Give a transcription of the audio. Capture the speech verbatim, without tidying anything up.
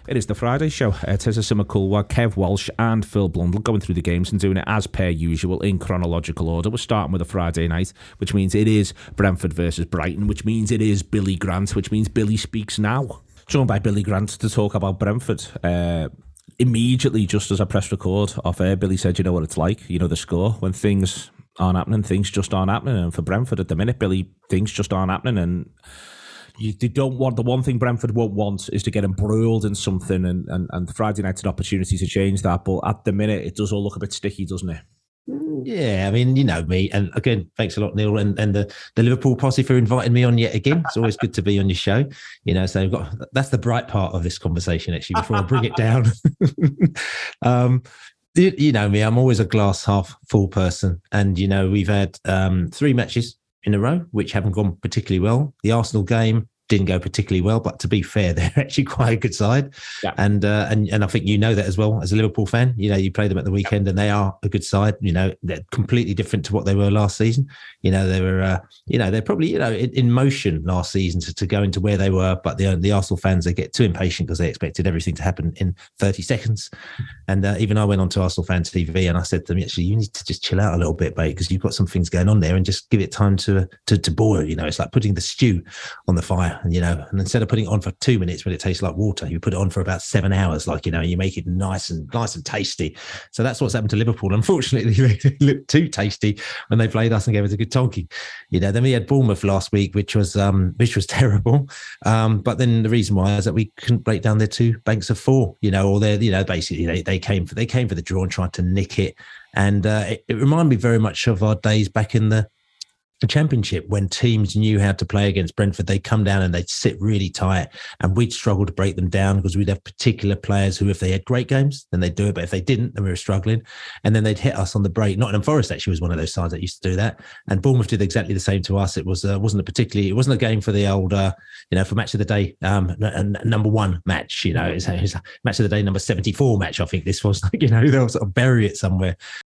It is the Friday show. Uh, Tessa Simmerkulwa, Kev Walsh and Phil Blundell going through the games and doing it as per usual in chronological order. We're starting with a Friday night, which means it is Brentford versus Brighton, which means it is Billy Grant, which means Billy speaks now. Joined by Billy Grant to talk about Brentford. Uh, immediately, just as I pressed record off air, Billy said, you know what it's like, you know the score, when things aren't happening, things just aren't happening. And for Brentford at the minute, Billy, things just aren't happening. And You, they don't want the one thing Brentford won't want is to get embroiled in something, and, and, and Friday night's an opportunity to change that. But at the minute, it does all look a bit sticky, doesn't it? Yeah, I mean, you know me. And again, thanks a lot, Neil, and, and the, the Liverpool posse for inviting me on yet again. It's always good to be on your show. You know, so we've got, that's the bright part of this conversation, actually, before I bring it down. um, you, you know me, I'm always a glass half full person. And, you know, we've had um, three matches in a row, which haven't gone particularly well. The Arsenal game didn't go particularly well, but to be fair, they're actually quite a good side. Yeah. And uh, and and I think you know that as well as a Liverpool fan. You know, you play them at the weekend and they are a good side. You know, they're completely different to what they were last season. You know, they were, uh, you know, they're probably, you know, in, in motion last season to, to go into where they were. But the the Arsenal fans, they get too impatient because they expected everything to happen in thirty seconds. And uh, even I went on to Arsenal fan T V and I said to them, actually, you need to just chill out a little bit, mate, because you've got some things going on there, and just give it time to to, to boil. You know, it's like putting the stew on the fire. And, you know, and instead of putting it on for two minutes when it tastes like water, you put it on for about seven hours, like, you know, you make it nice and nice and tasty. So that's what's happened to Liverpool. Unfortunately, they made it look too tasty when they played us and gave us a good tonking. You know, then we had Bournemouth last week, which was um, which was terrible. Um, but then the reason why is that we couldn't break down their two banks of four. You know, or their, you know, basically they they came for they came for the draw and tried to nick it. And uh, it, it reminded me very much of our days back in the the Championship, when teams knew how to play against Brentford. They'd come down and they'd sit really tight, and we'd struggle to break them down because we'd have particular players who, if they had great games, then they'd do it. But if they didn't, then we were struggling. And then they'd hit us on the break. Nottingham Forest actually was one of those sides that used to do that. And Bournemouth did exactly the same to us. It was, uh, wasn't a particularly, it wasn't a game for the old, uh, you know, for match of the day, um, n- n- number one match, you know, it's, it's match of the day, number seventy-four match. I think this was, like, you know, they'll sort of bury it somewhere.